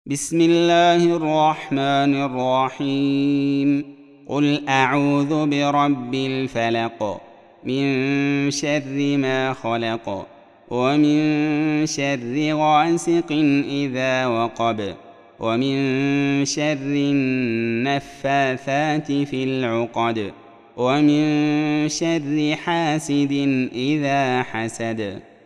بسم الله الرحمن الرحيم. قل أعوذ برب الفلق من شر ما خلق ومن شر غاسق إذا وقب ومن شر النفاثات في العقد ومن شر حاسد إذا حسد.